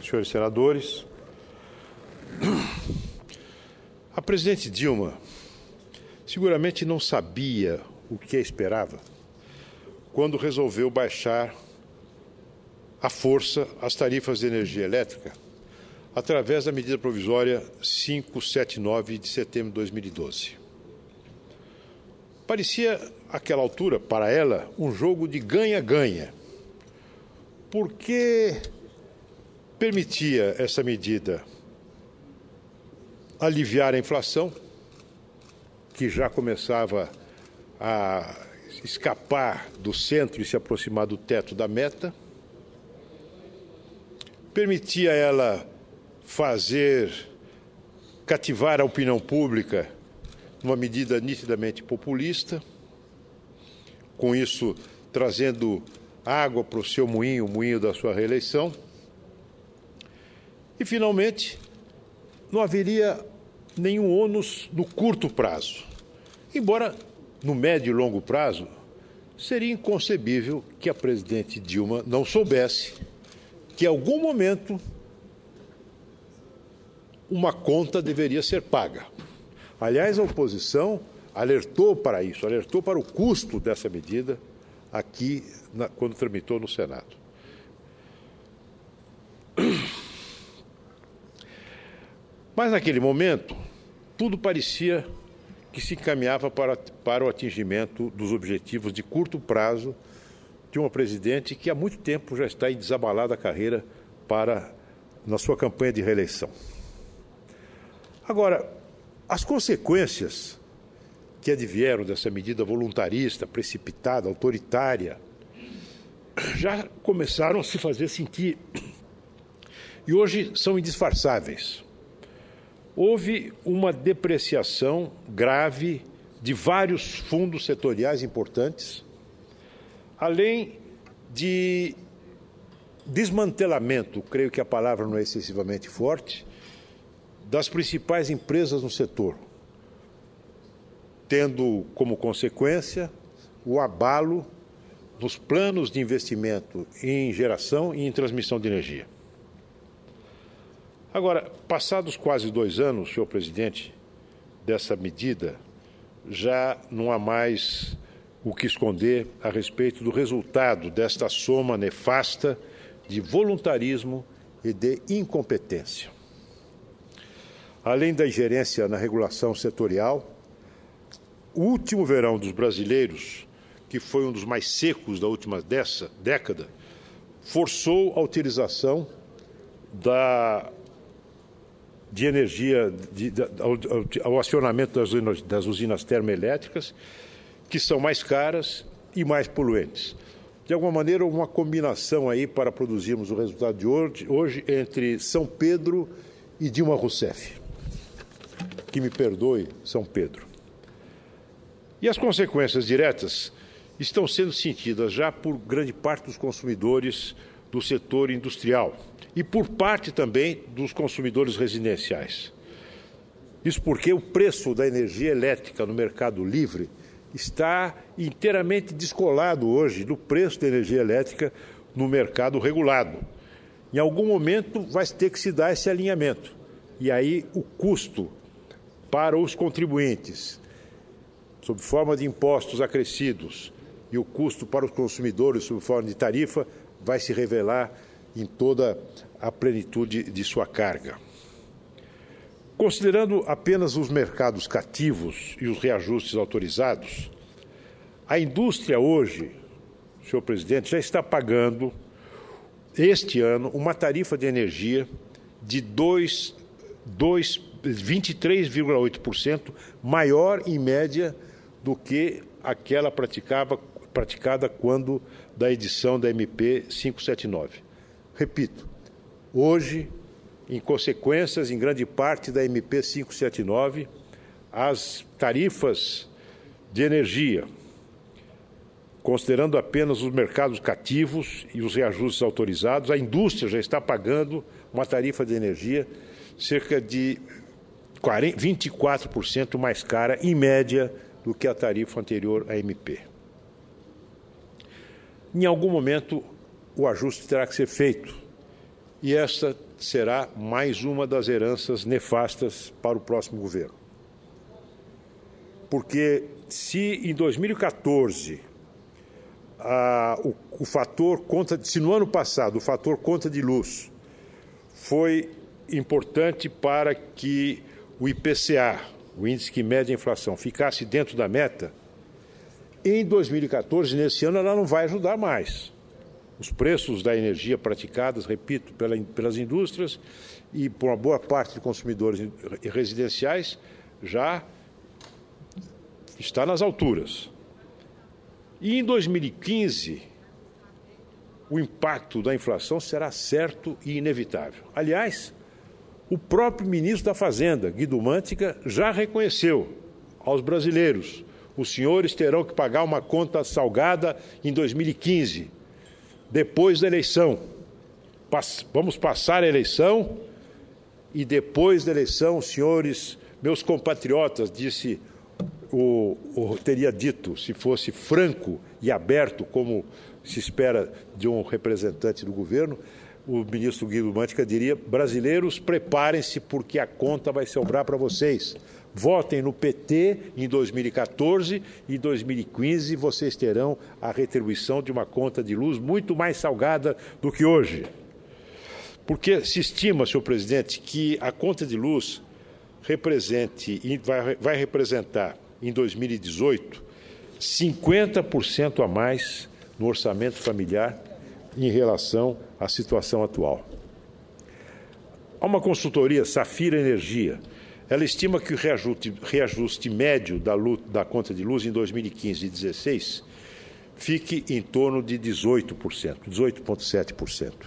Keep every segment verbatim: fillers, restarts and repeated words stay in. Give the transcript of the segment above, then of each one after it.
senhores senadores, a presidente Dilma seguramente não sabia o que esperava quando resolveu baixar à força as tarifas de energia elétrica através da medida provisória quinhentos e setenta e nove de setembro de dois mil e doze. Parecia, àquela altura, para ela, um jogo de ganha-ganha, porque permitia essa medida aliviar a inflação, que já começava a escapar do centro e se aproximar do teto da meta, permitia ela fazer cativar a opinião pública numa medida nitidamente populista, com isso trazendo água para o seu moinho, o moinho da sua reeleição. E, finalmente, não haveria nenhum ônus no curto prazo, embora no médio e longo prazo seria inconcebível que a presidente Dilma não soubesse que, em algum momento, uma conta deveria ser paga. Aliás, a oposição alertou para isso, alertou para o custo dessa medida aqui, na, quando tramitou no Senado. Mas, naquele momento, tudo parecia que se encaminhava para, para o atingimento dos objetivos de curto prazo de uma presidente que há muito tempo já está em desabalada carreira para, na sua campanha de reeleição. Agora, as consequências que advieram dessa medida voluntarista, precipitada, autoritária, já começaram a se fazer sentir e hoje são indisfarçáveis. Houve uma depreciação grave de vários fundos setoriais importantes, além de desmantelamento, creio que a palavra não é excessivamente forte, das principais empresas no setor, tendo como consequência o abalo dos planos de investimento em geração e em transmissão de energia. Agora, passados quase dois anos, senhor presidente, dessa medida, já não há mais o que esconder a respeito do resultado desta soma nefasta de voluntarismo e de incompetência. Além da ingerência na regulação setorial, o último verão dos brasileiros, que foi um dos mais secos da última dessa década, forçou a utilização da, de energia, de, de, ao, ao acionamento das, das usinas termoelétricas, que são mais caras e mais poluentes. De alguma maneira, uma combinação aí para produzirmos o resultado de hoje, hoje entre São Pedro e Dilma Rousseff. Que me perdoe, São Pedro. E as consequências diretas estão sendo sentidas já por grande parte dos consumidores do setor industrial e por parte também dos consumidores residenciais. Isso porque o preço da energia elétrica no mercado livre está inteiramente descolado hoje do preço da energia elétrica no mercado regulado. Em algum momento vai ter que se dar esse alinhamento. E aí o custo para os contribuintes, sob forma de impostos acrescidos, e o custo para os consumidores, sob forma de tarifa, vai se revelar em toda a plenitude de sua carga. Considerando apenas os mercados cativos e os reajustes autorizados, a indústria hoje, senhor presidente, já está pagando, este ano, uma tarifa de energia de vinte e três vírgula oito por cento maior, em média, do que aquela praticava, praticada quando da edição da M P quinhentos e setenta e nove. Repito, hoje, em consequências, em grande parte da M P quinhentos e setenta e nove, as tarifas de energia, considerando apenas os mercados cativos e os reajustes autorizados, a indústria já está pagando uma tarifa de energia cerca de vinte e quatro por cento mais cara, em média, do que a tarifa anterior à M P. Em algum momento, o ajuste terá que ser feito E esta será mais uma das heranças nefastas para o próximo governo. Porque se em dois mil e quatorze, a, o, o fator conta, se no ano passado o fator conta de luz foi importante para que o I P C A, o índice que mede a inflação, ficasse dentro da meta, em dois mil e quatorze, nesse ano, ela não vai ajudar mais. Os preços da energia praticados, repito, pela, pelas indústrias e por uma boa parte de consumidores residenciais já está nas alturas. E em dois mil e quinze, o impacto da inflação será certo e inevitável. Aliás, o próprio ministro da Fazenda, Guido Mantega, já reconheceu aos brasileiros: os senhores terão que pagar uma conta salgada em dois mil e quinze, depois da eleição. Vamos passar a eleição e depois da eleição, senhores, meus compatriotas, disse o, o teria dito, se fosse franco e aberto, como se espera de um representante do governo, o ministro Guido Mantega diria: brasileiros, preparem-se porque a conta vai sobrar para vocês. Votem no P T em dois mil e quatorze e em dois mil e quinze vocês terão a retribuição de uma conta de luz muito mais salgada do que hoje. Porque se estima, senhor presidente, que a conta de luz represente, vai, vai representar em dois mil e dezoito cinquenta por cento a mais no orçamento familiar em relação à situação atual. Há uma consultoria, Safira Energia. Ela estima que o reajuste, reajuste médio da, da conta de luz em dois mil e quinze e dois mil e dezesseis fique em torno de dezoito por cento, dezoito vírgula sete por cento.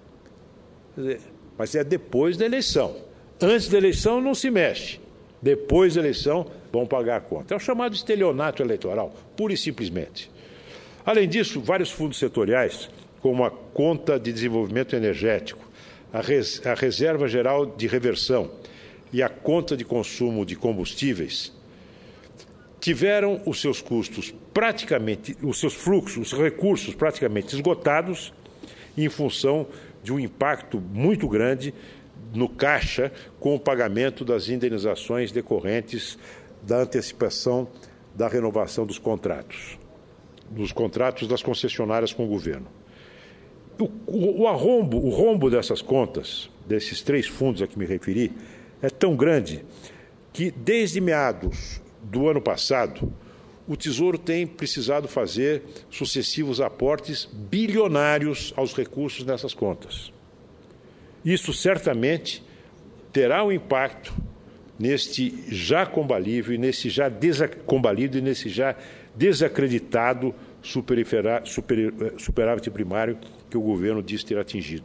Mas é depois da eleição. Antes da eleição não se mexe. Depois da eleição vão pagar a conta. É o chamado estelionato eleitoral, pura e simplesmente. Além disso, vários fundos setoriais, como a Conta de Desenvolvimento Energético, a, res, a Reserva Geral de Reversão e a Conta de Consumo de Combustíveis, tiveram os seus custos praticamente, os seus fluxos, os recursos praticamente esgotados em função de um impacto muito grande no caixa com o pagamento das indenizações decorrentes da antecipação da renovação dos contratos, dos contratos das concessionárias com o governo. O, o, o arrombo, o rombo dessas contas, desses três fundos a que me referi, é tão grande que, desde meados do ano passado, o Tesouro tem precisado fazer sucessivos aportes bilionários aos recursos nessas contas. Isso certamente terá um impacto neste já combalido e nesse já desacombalido e nesse já desacreditado superávit primário que o governo diz ter atingido.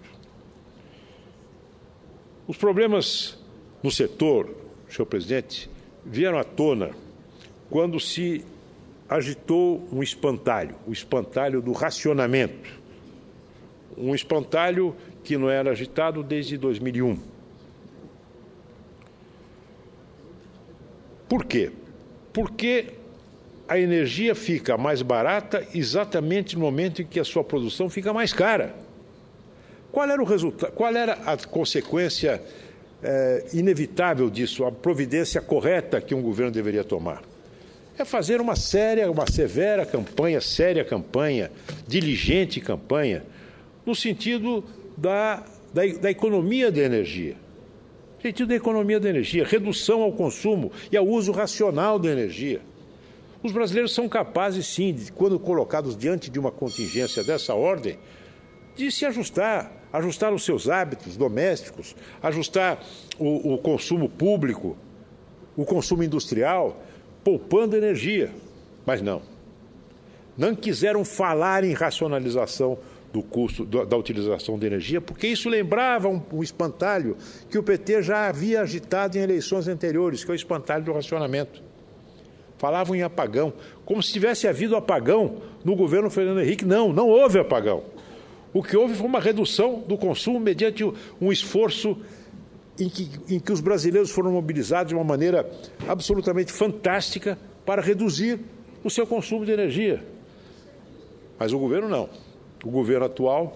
Os problemas no setor, senhor presidente, vieram à tona quando se agitou um espantalho, o espantalho do racionamento. Um espantalho que não era agitado desde dois mil e um. Por quê? Porque a energia fica mais barata exatamente no momento em que a sua produção fica mais cara. Qual era o resultado? Qual era a consequência é, inevitável disso, a providência correta que um governo deveria tomar? É fazer uma séria, uma severa campanha, séria campanha, diligente campanha, no sentido da, da, da economia da energia. No sentido da economia da energia, redução ao consumo e ao uso racional da energia. Os brasileiros são capazes, sim, de, quando colocados diante de uma contingência dessa ordem, de se ajustar, ajustar os seus hábitos domésticos, ajustar o, o consumo público, o consumo industrial, poupando energia. Mas não. Não quiseram falar em racionalização do custo da utilização de energia, porque isso lembrava um, um espantalho que o P T já havia agitado em eleições anteriores, que é o espantalho do racionamento. Falavam em apagão, como se tivesse havido apagão no governo Fernando Henrique. Não, não houve apagão. O que houve foi uma redução do consumo mediante um esforço em que, em que os brasileiros foram mobilizados de uma maneira absolutamente fantástica para reduzir o seu consumo de energia. Mas o governo não. O governo atual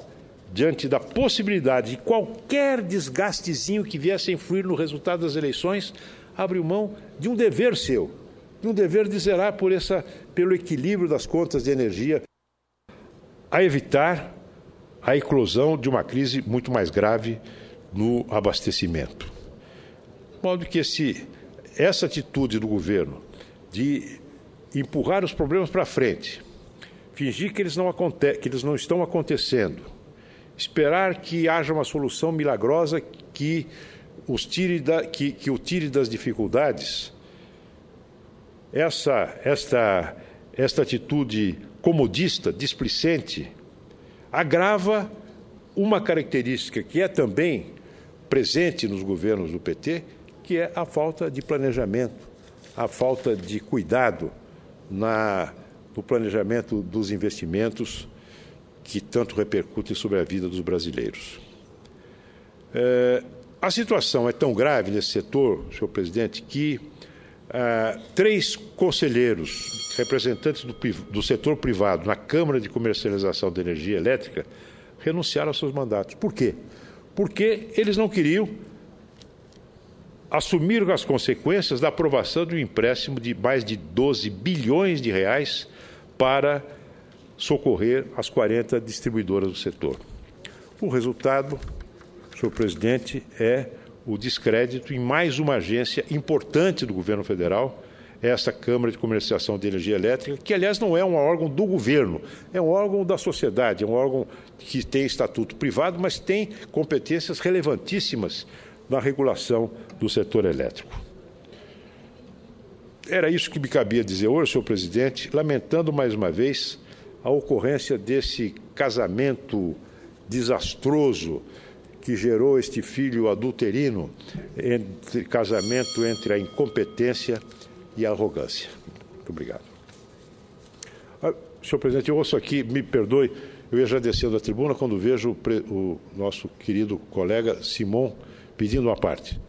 diante da possibilidade de qualquer desgastezinho que viesse a influir no resultado das eleições, abriu mão de um dever seu, de um dever de zerar por essa, pelo equilíbrio das contas de energia, a evitar a eclosão de uma crise muito mais grave no abastecimento. De modo que esse, essa atitude do governo de empurrar os problemas para frente, fingir que eles, não aconte- que eles não estão acontecendo, esperar que haja uma solução milagrosa que, os tire da, que, que o tire das dificuldades, essa, esta, esta atitude comodista, displicente, agrava uma característica que é também presente nos governos do P T, que é a falta de planejamento, a falta de cuidado na, no planejamento dos investimentos que tanto repercutem sobre a vida dos brasileiros. É, a situação é tão grave nesse setor, senhor presidente, que ah, três conselheiros, representantes do, do setor privado na Câmara de Comercialização de Energia Elétrica, renunciaram aos seus mandatos. Por quê? Porque eles não queriam assumir as consequências da aprovação de um empréstimo de mais de doze bilhões de reais para socorrer as quarenta distribuidoras do setor. O resultado, senhor presidente, é o descrédito em mais uma agência importante do governo federal, essa Câmara de Comercialização de Energia Elétrica, que, aliás, não é um órgão do governo, é um órgão da sociedade, é um órgão que tem estatuto privado, mas tem competências relevantíssimas na regulação do setor elétrico. Era isso que me cabia dizer hoje, senhor presidente, lamentando mais uma vez a ocorrência desse casamento desastroso que gerou este filho adulterino, entre, casamento entre a incompetência e a arrogância. Muito obrigado. Ah, senhor presidente, eu ouço aqui, me perdoe, eu ia já descendo da tribuna quando vejo o, o nosso querido colega Simon pedindo uma parte.